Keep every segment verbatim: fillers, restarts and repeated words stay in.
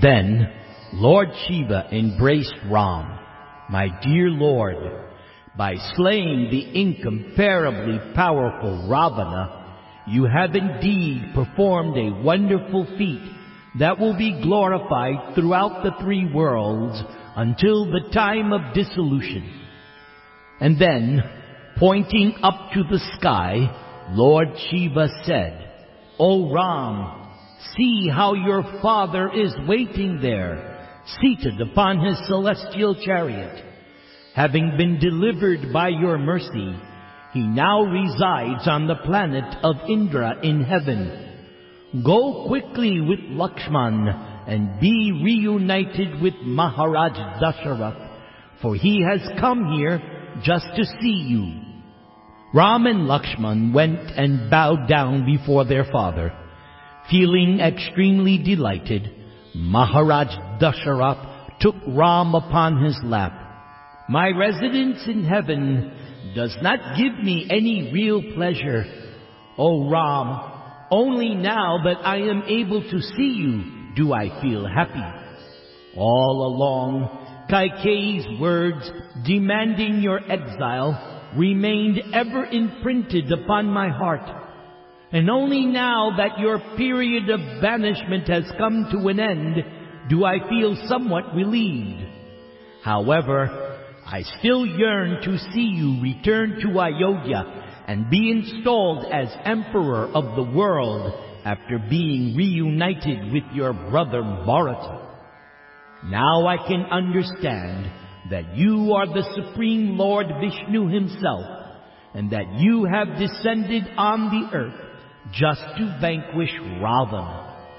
Then Lord Shiva embraced Ram, "My dear Lord, by slaying the incomparably powerful Ravana, you have indeed performed a wonderful feat that will be glorified throughout the three worlds until the time of dissolution." And then, pointing up to the sky, Lord Shiva said, "O Ram, see how your father is waiting there, seated upon his celestial chariot. Having been delivered by your mercy, he now resides on the planet of Indra in heaven. Go quickly with Lakshman and be reunited with Maharaj Dasharatha, for he has come here just to see you." Ram and Lakshman went and bowed down before their father. Feeling extremely delighted, Maharaj Dasharatha took Ram upon his lap. "My residence in heaven does not give me any real pleasure, O Ram. Only now that I am able to see you do I feel happy. All along, Kaikeyi's words demanding your exile remained ever imprinted upon my heart. And only now that your period of banishment has come to an end do I feel somewhat relieved. However, I still yearn to see you return to Ayodhya and be installed as Emperor of the world after being reunited with your brother Bharata. Now I can understand that you are the Supreme Lord Vishnu himself, and that you have descended on the earth just to vanquish Ravana.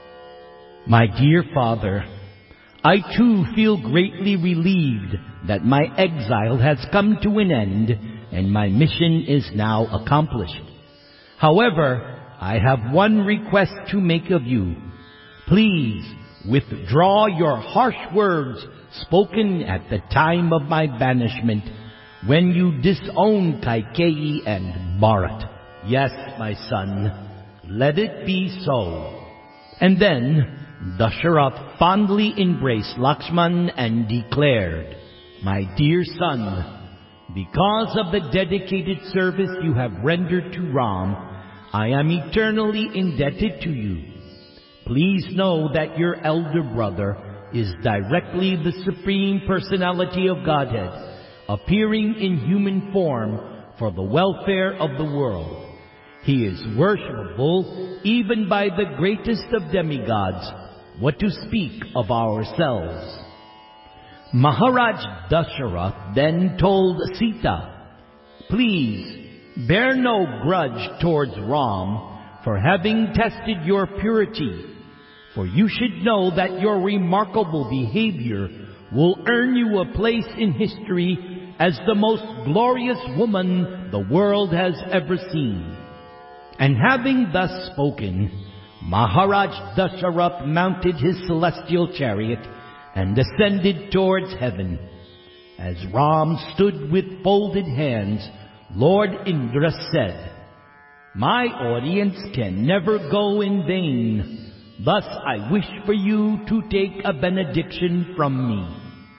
My dear father, I too feel greatly relieved that my exile has come to an end and my mission is now accomplished. However, I have one request to make of you. Please withdraw your harsh words spoken at the time of my banishment when you disowned Kaikeyi and Bharata. Yes, my son, let it be so." And then Dasharatha fondly embraced Lakshman and declared, "My dear son, because of the dedicated service you have rendered to Ram, I am eternally indebted to you. Please know that your elder brother is directly the Supreme Personality of Godhead, appearing in human form for the welfare of the world. He is worshipable even by the greatest of demigods, what to speak of ourselves." Maharaj Dasharatha then told Sita, "Please bear no grudge towards Ram for having tested your purity, for you should know that your remarkable behavior will earn you a place in history as the most glorious woman the world has ever seen." And having thus spoken, Maharaj Dasharatha mounted his celestial chariot and ascended towards heaven. As Ram stood with folded hands, Lord Indra said, "My audience can never go in vain. Thus I wish for you to take a benediction from me."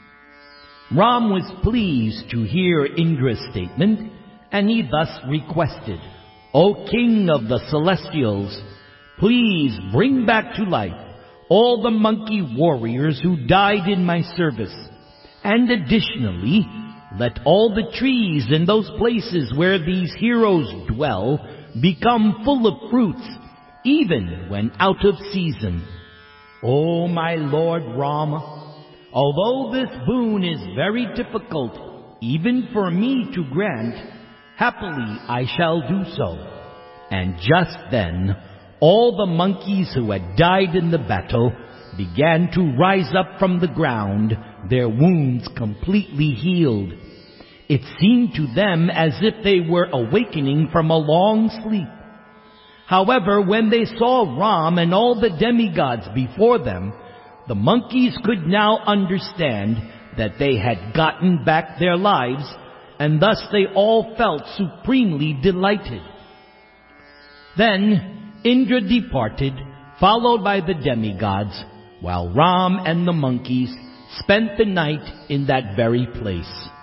Ram was pleased to hear Indra's statement, and he thus requested, "O King of the Celestials, please bring back to life all the monkey warriors who died in my service, and additionally, let all the trees in those places where these heroes dwell become full of fruits, even when out of season. O my Lord Rama, although this boon is very difficult even for me to grant, happily I shall do so." And just then, all the monkeys who had died in the battle began to rise up from the ground, their wounds completely healed. It seemed to them as if they were awakening from a long sleep. However, when they saw Ram and all the demigods before them, the monkeys could now understand that they had gotten back their lives, and thus they all felt supremely delighted. Then Indra departed, followed by the demigods, while Ram and the monkeys spent the night in that very place.